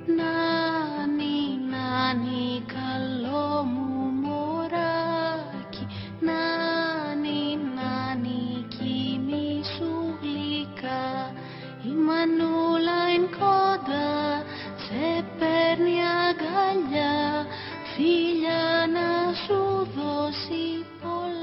Νάνι, νάνι, καλό μου μωράκι. Νάνι, νάνι, κοιμήσου γλυκά. Η μανούλα είναι κοντά, σε παίρνει αγκαλιά. Φίλια να σου δώσει πολλά.